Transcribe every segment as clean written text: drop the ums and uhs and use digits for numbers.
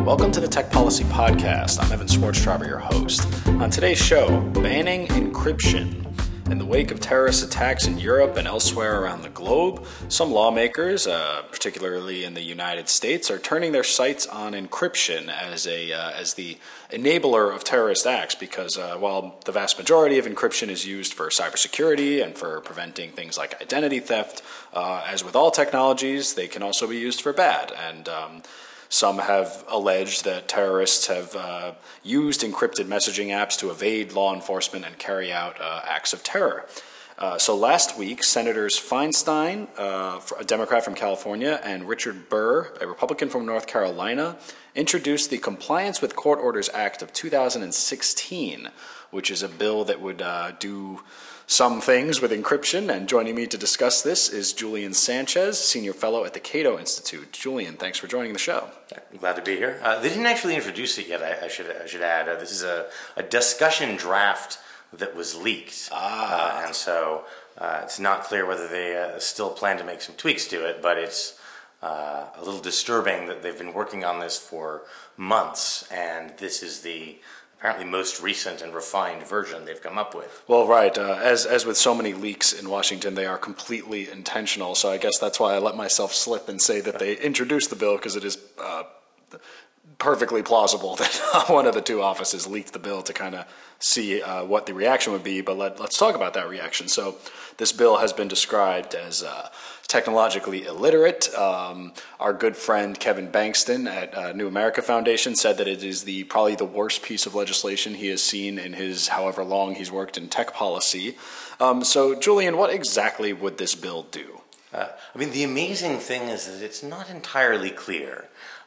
Welcome to the Tech Policy Podcast. I'm Evan Schwartztraber, your host. On today's show, banning encryption. In the wake of terrorist attacks in Europe and elsewhere around the globe, some lawmakers, particularly in the United States, are turning their sights on encryption as the enabler of terrorist acts because while the vast majority of encryption is used for cybersecurity and for preventing things like identity theft, as with all technologies, they can also be used for bad. And some have alleged that terrorists have used encrypted messaging apps to evade law enforcement and carry out acts of terror. So last week, Senators Feinstein, a Democrat from California, and Richard Burr, a Republican from North Carolina, introduced the Compliance with Court Orders Act of 2016, which is a bill that would do some things with encryption. And joining me to discuss this is Julian Sanchez, Senior Fellow at the Cato Institute. Julian, thanks for joining the show. I'm glad to be here. They didn't actually introduce it yet, I should add. This is a discussion draft that was leaked. And so it's not clear whether they still plan to make some tweaks to it, but it's a little disturbing that they've been working on this for months, and this is the apparently most recent and refined version they've come up with. Well, right. As with so many leaks in Washington, they are completely intentional. So I guess that's why I let myself slip and say that they introduced the bill, because it is perfectly plausible that one of the two offices leaked the bill to kind of see what the reaction would be. But let's talk about that reaction. So this bill has been described as technologically illiterate. Our good friend Kevin Bankston at New America Foundation said that it is probably the worst piece of legislation he has seen in his however long he's worked in tech policy. So, Julian, what exactly would this bill do? The amazing thing is that it's not entirely clear.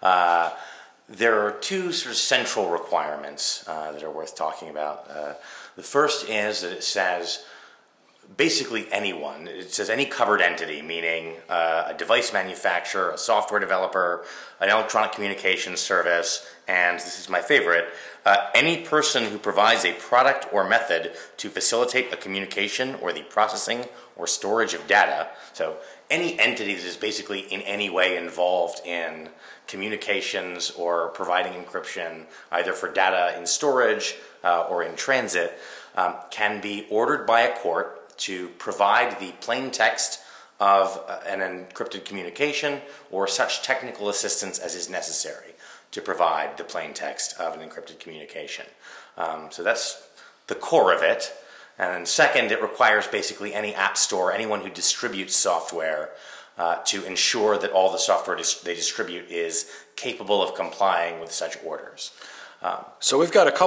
There are two sort of central requirements that are worth talking about. The first is that it says basically anyone. It says any covered entity, meaning a device manufacturer, a software developer, an electronic communications service, and this is my favorite, any person who provides a product or method to facilitate a communication or the processing or storage of data. So any entity that is basically in any way involved in communications or providing encryption, either for data in storage or in transit, can be ordered by a court to provide the plain text of an encrypted communication or such technical assistance as is necessary to provide the plain text of an encrypted communication. So that's the core of it. And then second, it requires basically any app store, anyone who distributes software, to ensure that all the software they distribute is capable of complying with such orders. So we've got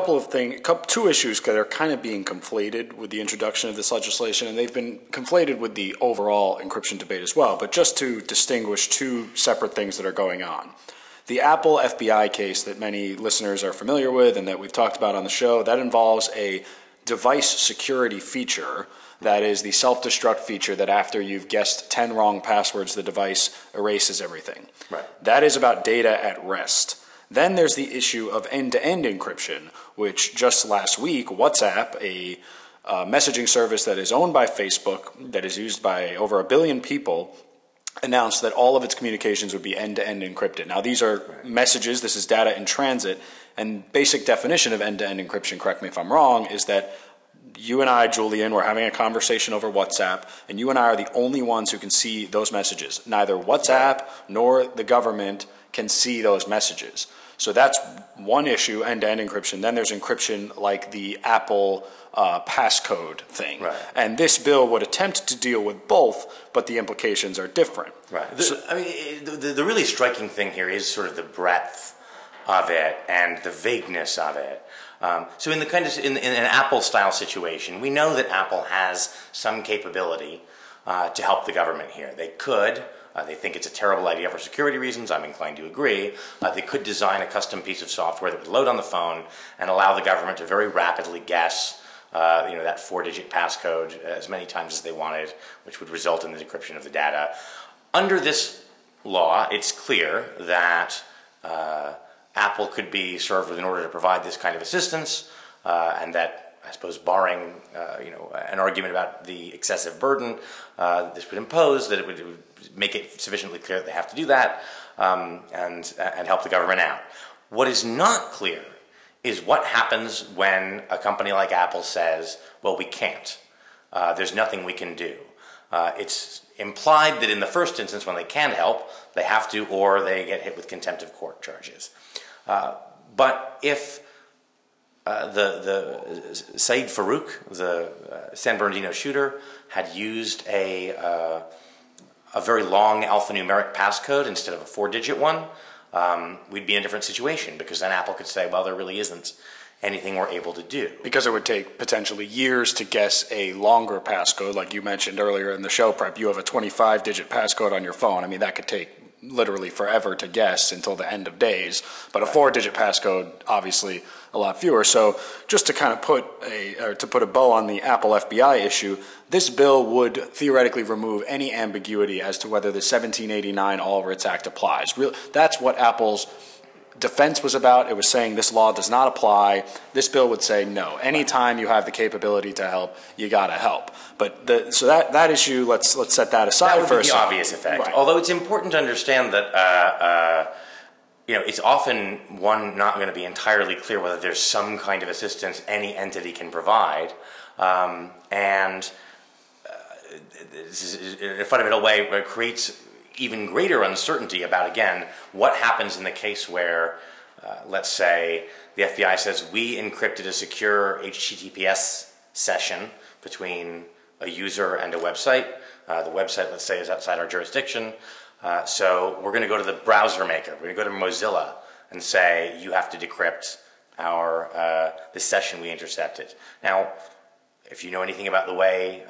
two issues that are kind of being conflated with the introduction of this legislation, and they've been conflated with the overall encryption debate as well. But just to distinguish two separate things that are going on. The Apple FBI case that many listeners are familiar with and that we've talked about on the show, that involves a device security feature. That is the self-destruct feature that after you've guessed 10 wrong passwords, the device erases everything. Right. That is about data at rest. Then there's the issue of end-to-end encryption, which just last week, WhatsApp, a messaging service that is owned by Facebook, that is used by over 1 billion people, announced that all of its communications would be end-to-end encrypted. Now, these are messages. This is data in transit. And basic definition of end-to-end encryption, correct me if I'm wrong, is that you and I, Julian, we're having a conversation over WhatsApp, and you and I are the only ones who can see those messages. Neither WhatsApp nor the government can see those messages. So that's one issue, end-to-end encryption. Then there's encryption like the Apple passcode thing. Right. And this bill would attempt to deal with both, but the implications are different. Right. The really striking thing here is sort of the breadth of it and the vagueness of it. So in an Apple-style situation, we know that Apple has some capability to help the government here. They could. They think it's a terrible idea for security reasons. I'm inclined to agree. They could design a custom piece of software that would load on the phone and allow the government to very rapidly guess that 4-digit passcode as many times as they wanted, which would result in the decryption of the data. Under this law, it's clear that Apple could be served with an order to provide this kind of assistance, and that, I suppose, barring an argument about the excessive burden this would impose, that it would make it sufficiently clear that they have to do that and help the government out. What is not clear is what happens when a company like Apple says, well, we can't. There's nothing we can do. It's implied that in the first instance, when they can help, they have to, or they get hit with contempt of court charges. But if the Saeed Farouk, the San Bernardino shooter, had used a very long alphanumeric passcode instead of a 4-digit one, we'd be in a different situation, because then Apple could say, well, there really isn't anything we're able to do. Because it would take potentially years to guess a longer passcode. Like you mentioned earlier in the show prep, you have a 25-digit passcode on your phone. I mean, that could take literally forever to guess until the end of days. But a 4-digit passcode, obviously, a lot fewer. So just to kind of put a bow on the Apple FBI issue, this bill would theoretically remove any ambiguity as to whether the 1789 All Writs Act applies. That's what Apple's defense was about. It was saying this law does not apply. This bill would say no. Anytime you have the capability to help, you got to help. But so that issue, let's set that aside for a second. That would be the obvious effect. Right. Although it's important to understand that it's often not going to be entirely clear whether there's some kind of assistance any entity can provide, and this is, in a fundamental way, it creates even greater uncertainty about, again, what happens in the case where, let's say, the FBI says, we encrypted a secure HTTPS session between a user and a website. The website, let's say, is outside our jurisdiction. So we're going to go to the browser maker. We're going to go to Mozilla and say, you have to decrypt the session we intercepted. Now, if you know anything about the way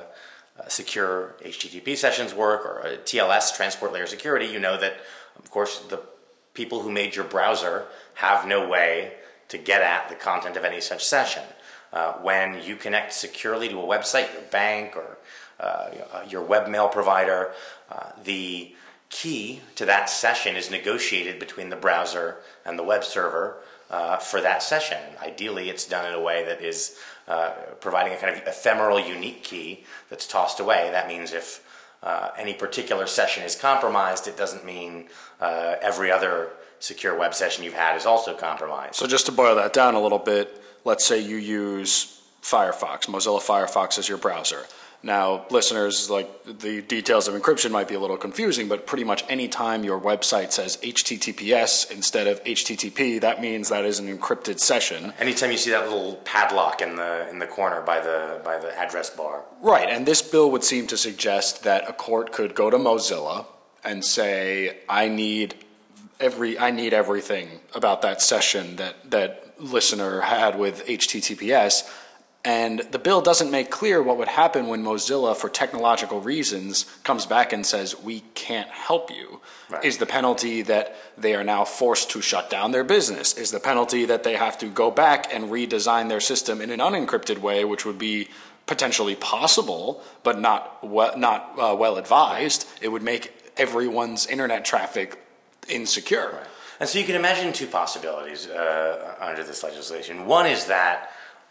secure HTTP sessions work, or TLS, transport layer security, you know that, of course, the people who made your browser have no way to get at the content of any such session. When you connect securely to a website, your bank or your webmail provider, the key to that session is negotiated between the browser and the web server for that session. Ideally, it's done in a way that is providing a kind of ephemeral, unique key that's tossed away. That means if any particular session is compromised, it doesn't mean every other secure web session you've had is also compromised. So just to boil that down a little bit, let's say you use Firefox, Mozilla Firefox as your browser. Now, listeners, like, the details of encryption might be a little confusing, but pretty much any time your website says HTTPS instead of HTTP, that means that is an encrypted session. Anytime you see that little padlock in the corner by the address bar. Right, and this bill would seem to suggest that a court could go to Mozilla and say, I need everything about that session that listener had with HTTPS. And the bill doesn't make clear what would happen when Mozilla, for technological reasons, comes back and says, we can't help you. Right. Is the penalty that they are now forced to shut down their business? Is the penalty that they have to go back and redesign their system in an unencrypted way, which would be potentially possible, but not well advised? It would make everyone's internet traffic insecure. Right. And so you can imagine two possibilities under this legislation. One is that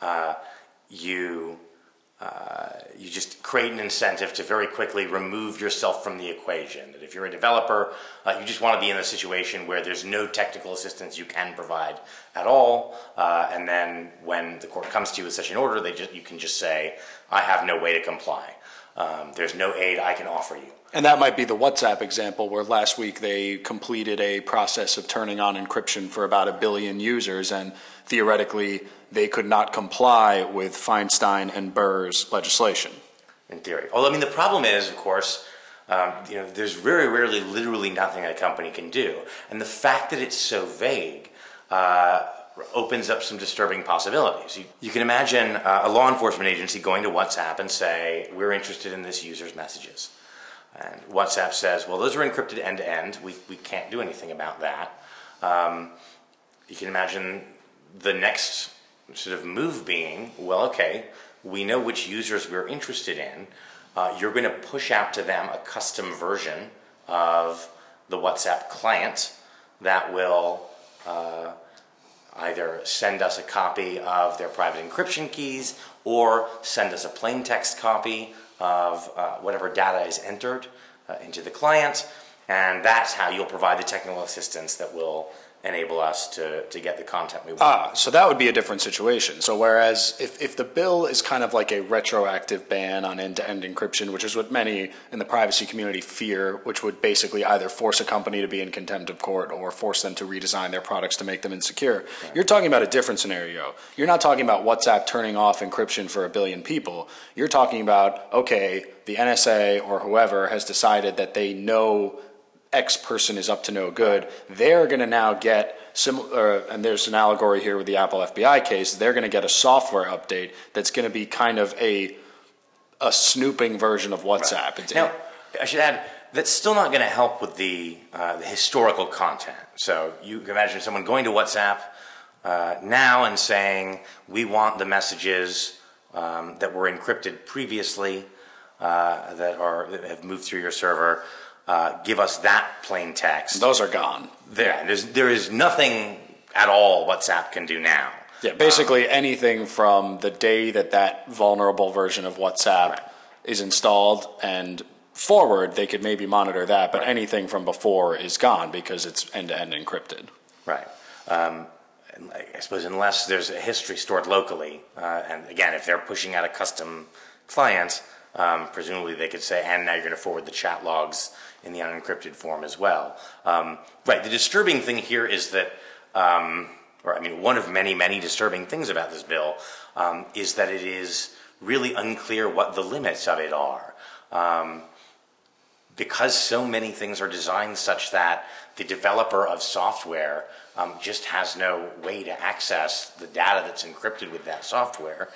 you just create an incentive to very quickly remove yourself from the equation. That if you're a developer, you just want to be in a situation where there's no technical assistance you can provide at all, and then when the court comes to you with such an order, you can just say, I have no way to comply. There's no aid I can offer you. And that might be the WhatsApp example, where last week they completed a process of turning on encryption for about 1 billion users, and theoretically they could not comply with Feinstein and Burr's legislation. In theory. Although, I mean, the problem is, of course, there's very rarely literally nothing a company can do. And the fact that it's so vague opens up some disturbing possibilities. You can imagine a law enforcement agency going to WhatsApp and say, we're interested in this user's messages. And WhatsApp says, well, those are encrypted end-to-end. We can't do anything about that. You can imagine the next sort of move being, well, okay, we know which users we're interested in. You're going to push out to them a custom version of the WhatsApp client that will either send us a copy of their private encryption keys or send us a plain text copy of whatever data is entered into the client, and that's how you'll provide the technical assistance that will enable us to get the content we want. So that would be a different situation. So whereas if the bill is kind of like a retroactive ban on end-to-end encryption, which is what many in the privacy community fear, which would basically either force a company to be in contempt of court or force them to redesign their products to make them insecure, you're talking about a different scenario. You're not talking about WhatsApp turning off encryption for 1 billion people. You're talking about, okay, the NSA or whoever has decided that they know X person is up to no good. They're going to now get and there's an allegory here with the Apple FBI case. They're going to get a software update that's going to be kind of a snooping version of WhatsApp. Right. Now, I should add, that's still not going to help with the historical content. So you can imagine someone going to WhatsApp now and saying, we want the messages that were encrypted previously that have moved through your server. Give us that plain text. Those are gone. There is nothing at all WhatsApp can do now. Yeah, basically anything from the day that vulnerable version of WhatsApp is installed and forward, they could maybe monitor that, but anything from before is gone because it's end-to-end encrypted. Right. I suppose unless there's a history stored locally, and again, if they're pushing out a custom client, presumably they could say, and now you're going to forward the chat logs in the unencrypted form as well. Right, the disturbing thing here is that, one of many, many disturbing things about this bill is that it is really unclear what the limits of it are. Because so many things are designed such that the developer of software just has no way to access the data that's encrypted with that software.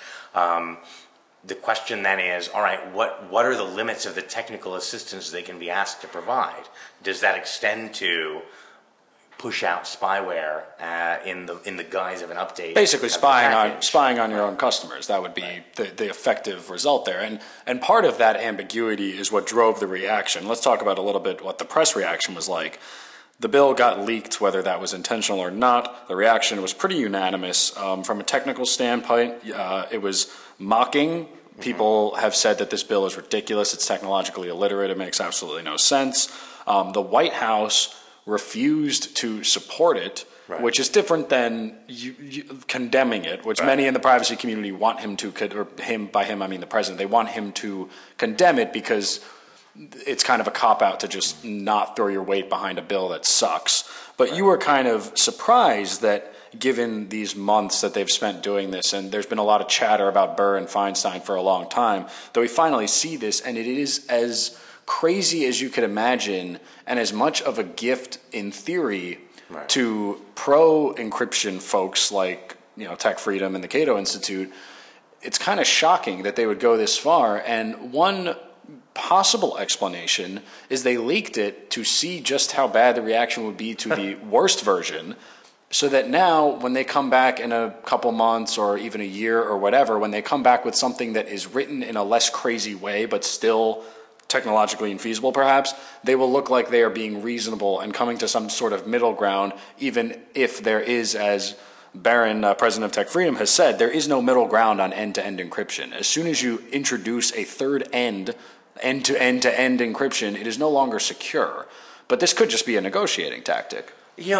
The question then is, all right, what are the limits of the technical assistance they can be asked to provide? Does that extend to push out spyware in the guise of an update? Basically, spying on your own customers. That would be the effective result there. And part of that ambiguity is what drove the reaction. Let's talk about a little bit what the press reaction was like. The bill got leaked, whether that was intentional or not. The reaction was pretty unanimous. From a technical standpoint, it was mocking. People have said that this bill is ridiculous. It's technologically illiterate. It makes absolutely no sense. The White House refused to support it, which is different than condemning it, which many in the privacy community want him to, or him, by him I mean the president, they want him to condemn it because it's kind of a cop-out to just not throw your weight behind a bill that sucks. But you were kind of surprised that given these months that they've spent doing this, and there's been a lot of chatter about Burr and Feinstein for a long time, that we finally see this, and it is as crazy as you could imagine, and as much of a gift in theory to pro-encryption folks like Tech Freedom and the Cato Institute. It's kind of shocking that they would go this far, and one possible explanation is they leaked it to see just how bad the reaction would be to the worst version, so that now when they come back in a couple months or even a year or whatever, when they come back with something that is written in a less crazy way but still technologically infeasible perhaps, they will look like they are being reasonable and coming to some sort of middle ground, even if there is, as Barron, president of Tech Freedom, has said, there is no middle ground on end-to-end encryption. As soon as you introduce a third end-to-end encryption, it is no longer secure. But this could just be a negotiating tactic.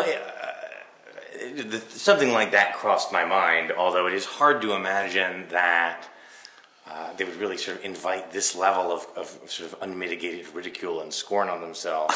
Something like that crossed my mind, although it is hard to imagine that they would really sort of invite this level of sort of unmitigated ridicule and scorn on themselves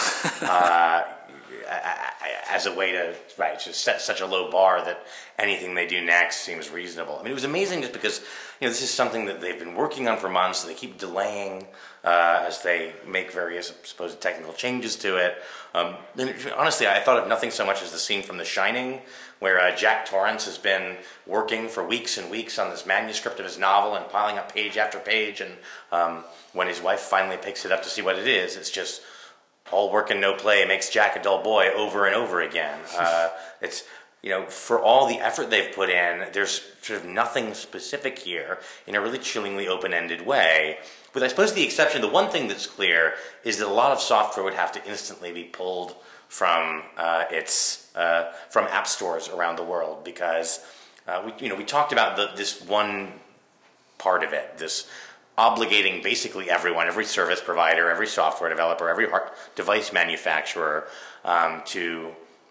as a way to set such a low bar that anything they do next seems reasonable. I mean, it was amazing just because this is something that they've been working on for months. So they keep delaying as they make various supposed technical changes to it. And honestly, I thought of nothing so much as the scene from The Shining, where Jack Torrance has been working for weeks and weeks on this manuscript of his novel and piling up page after page, and when his wife finally picks it up to see what it is, it's just all work and no play makes Jack a dull boy over and over again. It's for all the effort they've put in, there's sort of nothing specific here in a really chillingly open-ended way. With, I suppose, the exception, the one thing that's clear is that a lot of software would have to instantly be pulled from from app stores around the world, because we talked about this one part of it, this obligating basically everyone, every service provider, every software developer, every device manufacturer to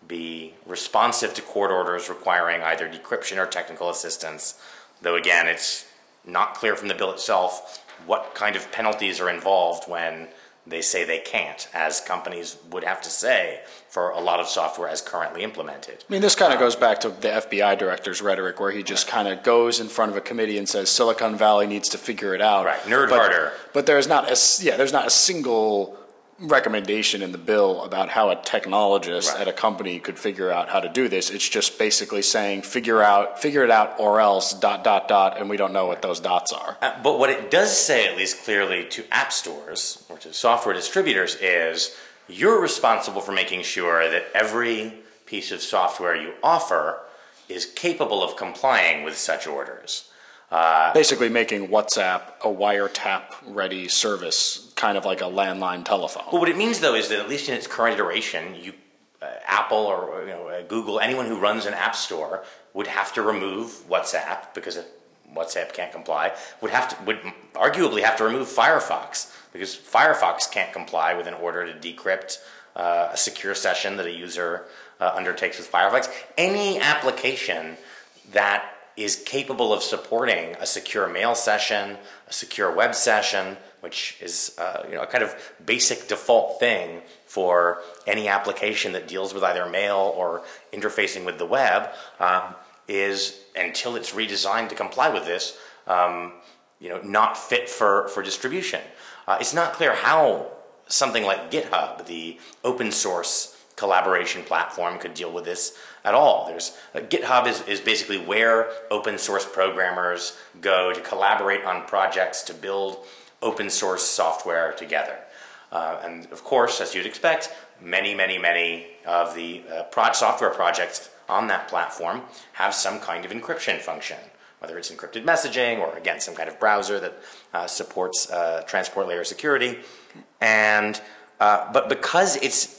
be responsive to court orders requiring either decryption or technical assistance, though again, it's not clear from the bill itself what kind of penalties are involved when they say they can't, as companies would have to say for a lot of software as currently implemented. I mean, this kind of goes back to the FBI director's rhetoric, where he just kind of goes in front of a committee and says Silicon Valley needs to figure it out. Right, nerd harder. But there's not a single recommendation in the bill about how a technologist at a company could figure out how to do this. It's just basically saying figure it out or else ... and we don't know what those dots are. But what it does say, at least clearly, to app stores or to software distributors is you're responsible for making sure that every piece of software you offer is capable of complying with such orders. Basically making WhatsApp a wiretap-ready service, kind of like a landline telephone. Well, what it means, though, is that at least in its current iteration, Apple or Google, anyone who runs an app store would have to remove WhatsApp because if WhatsApp can't comply. Would arguably have to remove Firefox because Firefox can't comply with an order to decrypt a secure session that a user undertakes with Firefox. Any application that is capable of supporting a secure mail session, a secure web session, which is a kind of basic default thing for any application that deals with either mail or interfacing with the web, is, until it's redesigned to comply with this, not fit for distribution. It's not clear how something like GitHub, the open source collaboration platform, could deal with this at all. GitHub is basically where open source programmers go to collaborate on projects to build open source software together. And of course, as you'd expect, many of the software projects on that platform have some kind of encryption function, whether it's encrypted messaging or, again, some kind of browser that supports transport layer security. And but because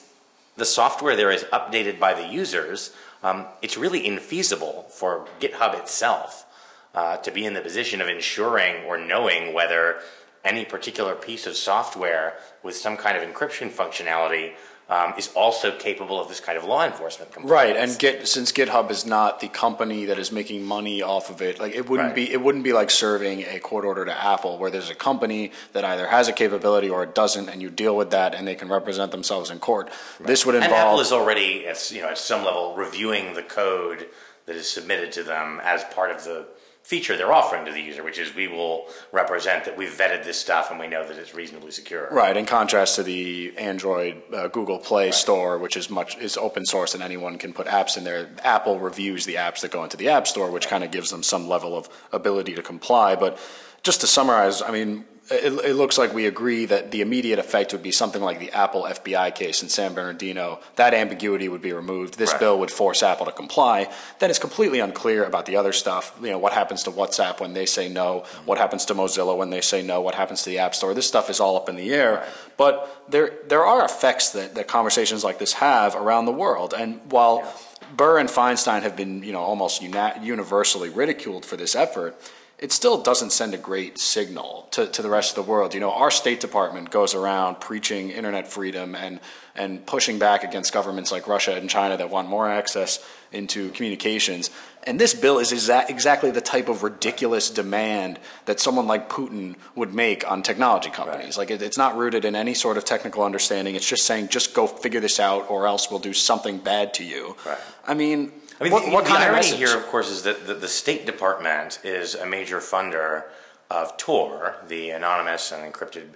the software there is updated by the users, it's really infeasible for GitHub itself to be in the position of ensuring or knowing whether any particular piece of software with some kind of encryption functionality is also capable of this kind of law enforcement compliance. Right, and since GitHub is not the company that is making money off of it, like it wouldn't be like serving a court order to Apple, where there's a company that either has a capability or it doesn't, and you deal with that, and they can represent themselves in court. Right. This would involve, and Apple is already at some level reviewing the code that is submitted to them as part of the feature they're offering to the user, which is we will represent that we've vetted this stuff and we know that it's reasonably secure. Right, in contrast to the Android Google Play Store, which is open source and anyone can put apps in there. Apple reviews the apps that go into the App Store, which kind of gives them some level of ability to comply. But just to summarize, I mean, it looks like we agree that the immediate effect would be something like the Apple FBI case in San Bernardino. That ambiguity would be removed. This bill would force Apple to comply. Then it's completely unclear about the other stuff. What happens to WhatsApp when they say no? What happens to Mozilla when they say no? What happens to the App Store? This stuff is all up in the air. Right. But there are effects that conversations like this have around the world. And while Burr and Feinstein have been almost universally ridiculed for this effort, it still doesn't send a great signal to the rest of the world. Our State Department goes around preaching internet freedom and pushing back against governments like Russia and China that want more access into communications. And this bill is exactly the type of ridiculous demand that someone like Putin would make on technology companies. Right. Like it's not rooted in any sort of technical understanding. It's just saying, just go figure this out or else we'll do something bad to you. Right. I mean, what the irony here, of course, is that the State Department is a major funder of Tor, the anonymous and encrypted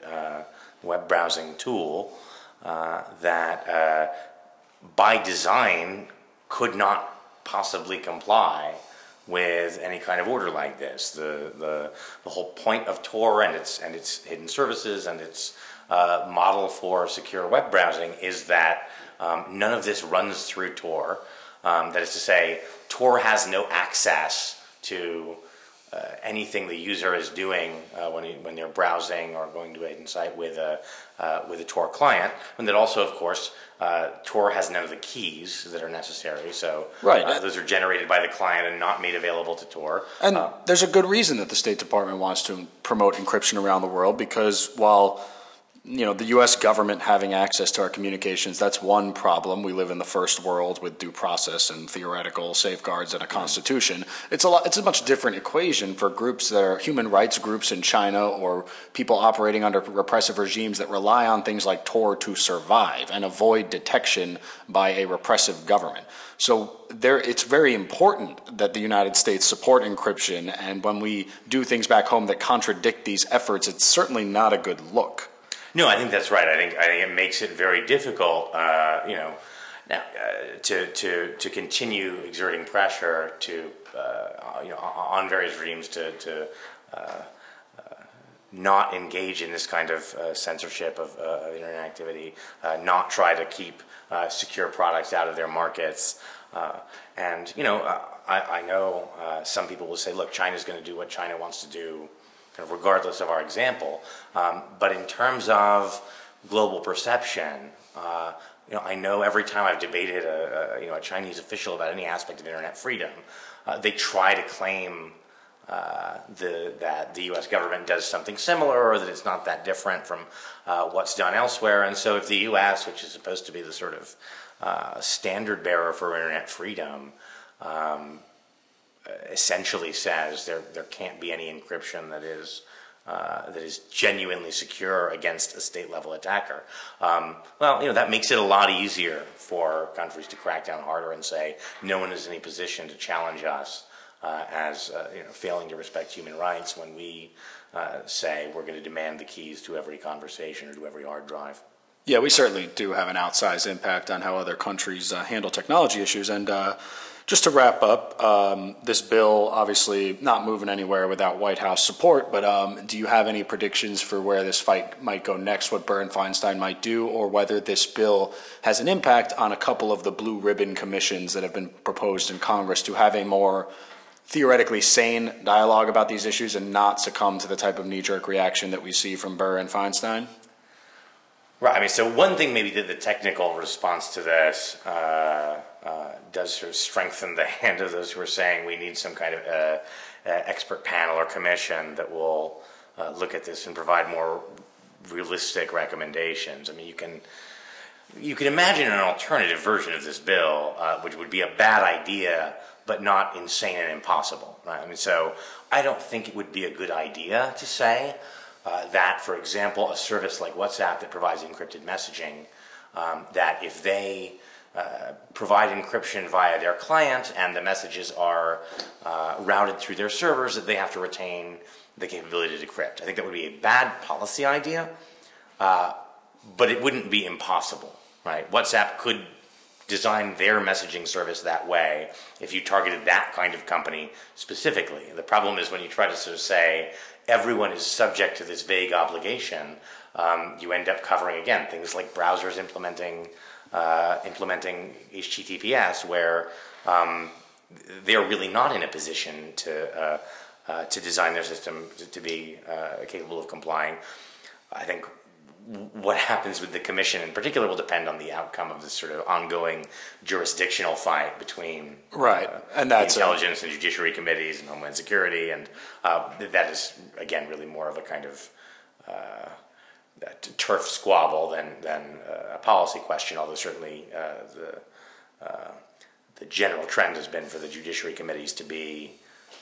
web browsing tool that, by design, could not possibly comply with any kind of order like this. The whole point of Tor and its hidden services and its model for secure web browsing is that none of this runs through Tor. That is to say, Tor has no access to anything the user is doing when they're browsing or going to a hidden site with a Tor client, and that also, of course, Tor has none of the keys that are necessary. So those are generated by the client and not made available to Tor. And there's a good reason that the State Department wants to promote encryption around the world, because while the U.S. government having access to our communications, that's one problem. We live in the first world with due process and theoretical safeguards and a constitution. It's a much different equation for groups that are human rights groups in China or people operating under repressive regimes that rely on things like Tor to survive and avoid detection by a repressive government. So it's very important that the United States support encryption, and when we do things back home that contradict these efforts, it's certainly not a good look. No, I think that's right. I think it makes it very difficult, now, to continue exerting pressure on various regimes to not engage in this kind of censorship of internet activity, not try to keep secure products out of their markets. I know some people will say, look, China's going to do what China wants to do, kind of regardless of our example. But in terms of global perception, I know every time I've debated a Chinese official about any aspect of internet freedom, they try to claim that the U.S. government does something similar, or that it's not that different from what's done elsewhere. And so if the U.S., which is supposed to be the sort of standard bearer for internet freedom, essentially says there can't be any encryption that is genuinely secure against a state-level attacker, that makes it a lot easier for countries to crack down harder and say no one is in a position to challenge us as failing to respect human rights when we say we're going to demand the keys to every conversation or to every hard drive. Yeah, we certainly do have an outsized impact on how other countries handle technology issues. And just to wrap up, this bill obviously not moving anywhere without White House support, but do you have any predictions for where this fight might go next, what Berne Feinstein might do, or whether this bill has an impact on a couple of the blue ribbon commissions that have been proposed in Congress to have a more theoretically sane dialogue about these issues and not succumb to the type of knee-jerk reaction that we see from Berne and Feinstein? Right. I mean, so one thing maybe that the technical response to this does sort of strengthen the hand of those who are saying we need some kind of expert panel or commission that will look at this and provide more realistic recommendations. I mean, you can imagine an alternative version of this bill, which would be a bad idea, but not insane and impossible. Right? I mean, so I don't think it would be a good idea to say that, for example, a service like WhatsApp that provides encrypted messaging, that if they provide encryption via their client and the messages are routed through their servers, that they have to retain the capability to decrypt. I think that would be a bad policy idea, but it wouldn't be impossible. Right? WhatsApp could design their messaging service that way if you targeted that kind of company specifically. The problem is when you try to sort of say everyone is subject to this vague obligation, you end up covering, again, things like browsers implementing HTTPS, where they're really not in a position to design their system to be capable of complying. I think what happens with the commission in particular will depend on the outcome of this sort of ongoing jurisdictional fight between and that's the intelligence and judiciary committees and Homeland Security, and that is, again, really more of a kind of turf squabble than a policy question, although certainly the general trend has been for the judiciary committees to be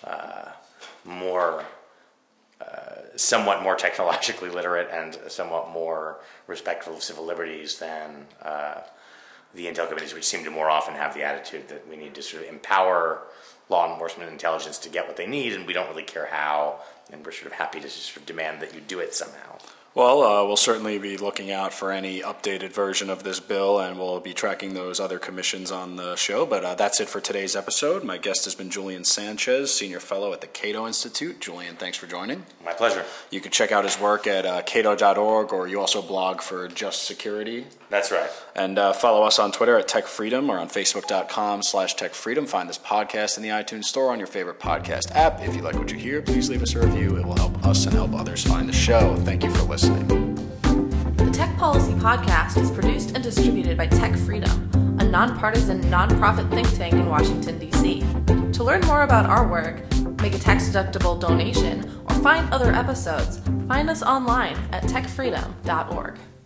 somewhat more technologically literate and somewhat more respectful of civil liberties than the intel committees, which seem to more often have the attitude that we need to sort of empower law enforcement and intelligence to get what they need, and we don't really care how, and we're sort of happy to sort of demand that you do it somehow. Well, we'll certainly be looking out for any updated version of this bill, and we'll be tracking those other commissions on the show. But that's it for today's episode. My guest has been Julian Sanchez, Senior Fellow at the Cato Institute. Julian, thanks for joining. My pleasure. You can check out his work at cato.org, or you also blog for Just Security. That's right. And follow us on Twitter at TechFreedom or on Facebook.com/TechFreedom. Find this podcast in the iTunes Store on your favorite podcast app. If you like what you hear, please leave us a review. It will help us and help others find the show. Thank you for listening. The Tech Policy Podcast is produced and distributed by Tech Freedom, a nonpartisan, nonprofit think tank in Washington, D.C. To learn more about our work, make a tax-deductible donation, or find other episodes, find us online at techfreedom.org.